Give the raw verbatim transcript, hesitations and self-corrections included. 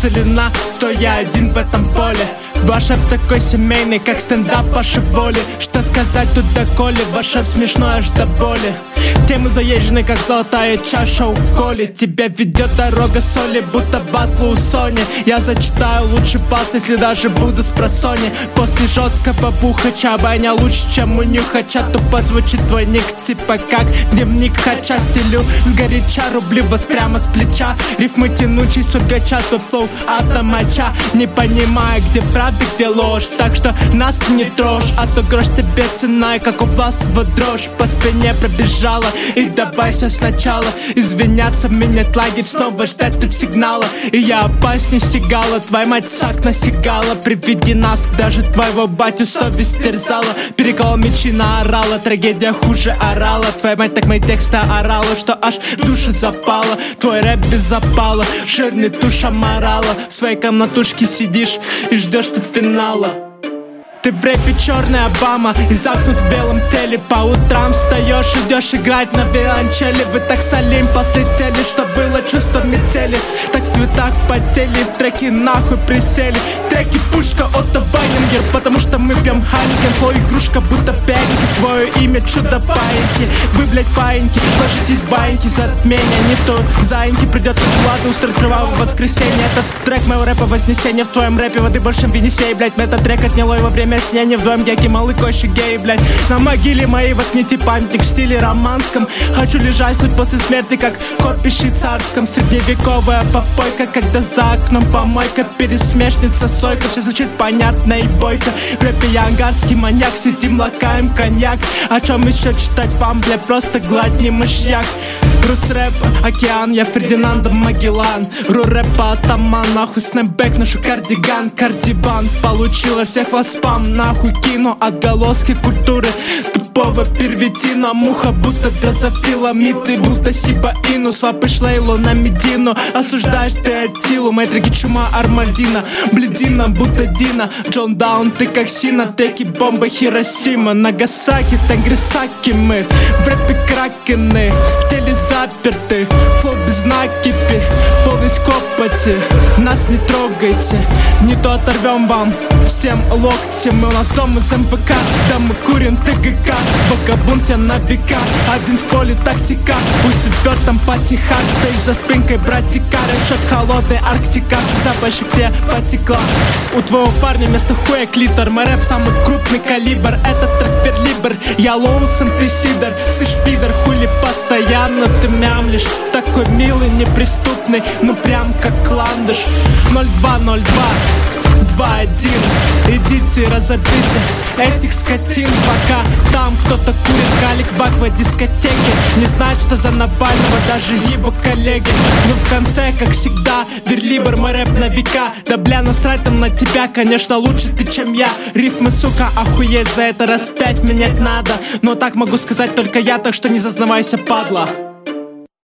нацелена, то я один в этом поле. Ваш рэп такой семейный, как стендап вашей воли. Что сказать тут доколе, ваш рэп смешной аж до боли. Темы заезжены, как золотая чаша у Коли. Тебя ведет дорога соли, будто батлу у Сони. Я зачитаю лучший пас, если даже буду с просони. После жесткого бухача баня лучше, чем у нюхача. Тупо звучит твой ник, типа как дневник хача. Стилю сгоряча, рубли вас прямо с плеча. Рифмы тянучий, сургача, твой флоу автомача. Не понимаю, где правда, где ложь. Так что нас не трожь, а то грош тебе цена. И как у вас вот дрожь по спине пробежала. И давай все сначала извиняться, менять лагерь, снова ждать тут сигнала. И я опасней сигала, твоя мать сак насигала. При виде нас даже твоего батю совесть терзала. Перекол мечи наорала, трагедия хуже орала. Твоя мать так мои тексты орала, что аж в душе запала. Твой рэп без запала, жирный туша морала. В своей комнатушке сидишь и ждешь ты финала. Ты в рэпе черный Обама и замкнут в белом теле. По утрам встаешь, идешь играть на виолончели. Вы так с Олимпа слетели, что было чувство метели. Так в цветах потели, в треки нахуй присели. Треки пушка Отто Вайнингер, потому что мы пьем Хайнекен. Твой игрушка будто пятники, твое имя чудо паиньки. Вы, блять, паиньки, ложитесь баиньки, затмения. Не то заиньки, придет Влада устроить кровавое воскресенье. Этот трек моего рэпа вознесение. В твоем рэпе воды больше в Венесей, блять. Этот трек отняло его время снятия. Вдвоем геки, малый коши гей, блять. На могиле моей воткните памятник в стиле романском. Хочу лежать хоть после смерти, как кот в швейцарском. Средневековая попойка, когда за окном помойка. Пересмешница сойка, все звучит понятно и бойко. В рэпе я ангарский маньяк, сидим, лакаем коньяк. О чем еще читать вам, бля, просто гладни мышьяк. Рус рэпа, океан, я Фердинанд Магеллан. Ру рэпа, атаман, нахуй снэпбэк, ношу кардиган, кардибан. Получила всех вас спам, нахуй кину отголоски культуры тупого первитина. Муха будто дрозофила, миты будто сибаину. Свапы шлейлу на медину, осуждаешь ты Атилу. Мои треки чума Армальдина, бледина будто Дина. Джон Даун, ты как Сина, треки бомба Хиросима. Нагасаки, Тангрисаки мы, в рэпе кракены, в теле заперты, флоу без накипи, полный копоти. Нас не трогайте, не то оторвем вам всем локти. Мы у нас дом из эм вэ ка, да мы курим тэ гэ ка. Вагабунт я на века, один в поле тактика. Пусть вперт там потихать, стоишь за спинкой братика. Решет холодная Арктика, запащик где потекла. У твоего парня вместо хуя клитор. Мой рэп самый крупный калибр, этот трек верлибр. Я Лоусон, ты Сидор, слышь, пидор, хули постоянно ты мямлишь. Такой милый, неприступный, ну прям как ландыш. Ноль два ноль два два один. Идите, разобьте этих скотин, пока там кто-то курит калик бак в дискотеке. Не знает, что за Навального даже его коллеги. Но в конце, как всегда, верлибр, мой рэп на века. Да бля, насрать там на тебя, конечно, лучше ты, чем я. Рифмы, сука, охуеть, за это раз пять менять надо. Но так могу сказать только я, так что не зазнавайся, падла.